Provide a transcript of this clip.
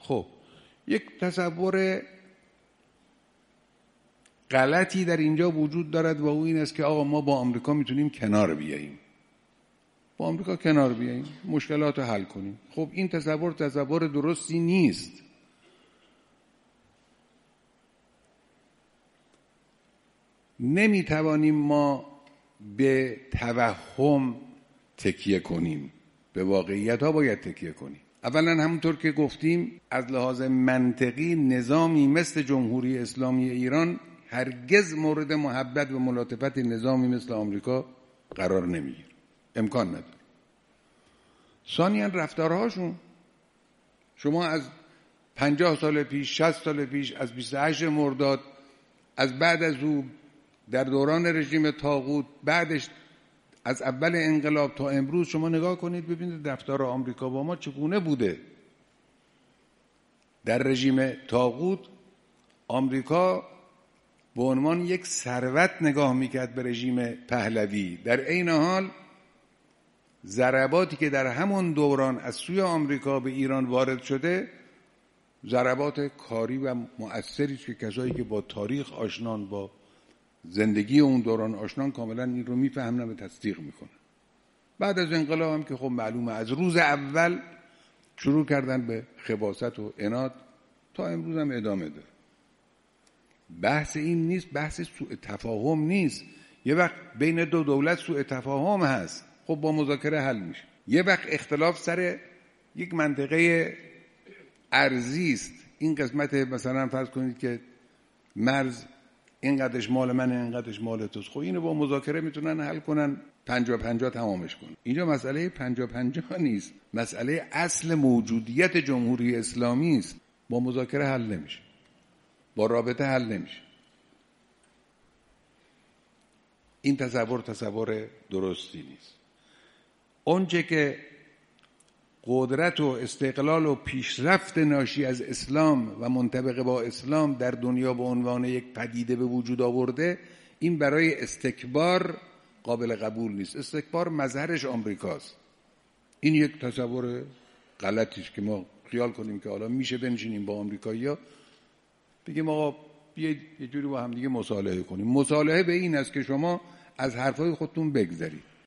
خب یک تصور غلطی در اینجا وجود دارد و او این است که آقا ما با آمریکا میتونیم کنار بیاییم، با آمریکا کنار بیاییم، مشکلات رو حل کنیم. خب این تصور درستی نیست. نمیتوانیم ما به توهم تکیه کنیم، به واقعیت ها باید تکیه کنیم. اولا همونطور که گفتیم از لحاظ منطقی نظامی مثل جمهوری اسلامی ایران هرگز مورد محبت و ملاطفت نظامی مثل آمریکا قرار نمیگیره، امکان نداره. ثانیاً رفتارهاشون، شما از 50 سال پیش، 60 سال پیش، از 28 مرداد، از بعد از او در دوران رژیم طاغوت، بعدش از اول انقلاب تا امروز شما نگاه کنید ببینید رفتار آمریکا با ما چگونه بوده. در رژیم طاغوت آمریکا به عنوان یک ثروت نگاه میکرد به رژیم پهلوی، در عین حال ضرباتی که در همون دوران از سوی آمریکا به ایران وارد شده ضربات کاری و مؤثری که کسایی که با تاریخ آشنان، با زندگی اون دوران آشنان کاملا این رو میفهمن و تصدیق میکنن. بعد از انقلاب هم که خب معلومه از روز اول شروع کردن به خباثت و عناد تا امروز هم ادامه داره. بحث این نیست، بحث سوء تفاهم نیست. یه وقت بین دو دولت سوء تفاهم هست، خب با مذاکره حل میشه. یه وقت اختلاف سر یک منطقه ارضی است، این قسمت مثلا فرض کنید که مرز اینقدرش مال منه اینقدرش مال توست، خب اینو با مذاکره میتونن حل کنن، 50-50 تمامش کنن. اینجا مسئله 50-50 نیست، مسئله اصل موجودیت جمهوری اسلامی است. با مذاکره حل نمیشه، با رابطه حل نمیشه. این تصور درستی نیست. اونچه که قدرت و استقلال و پیشرفت ناشی از اسلام و منطبق با اسلام در دنیا به عنوان یک پدیده به وجود آورده، این برای استکبار قابل قبول نیست. استکبار مظهرش آمریکاست. این یک تصور غلطی است که ما خیال کنیم که حالا میشه بنشینیم با آمریکایی‌ها بگیم آقا بیاید یه جوری با هم دیگه مصالحه کنیم. مصالحه به این است که شما از حرفای خودتون بگذرید.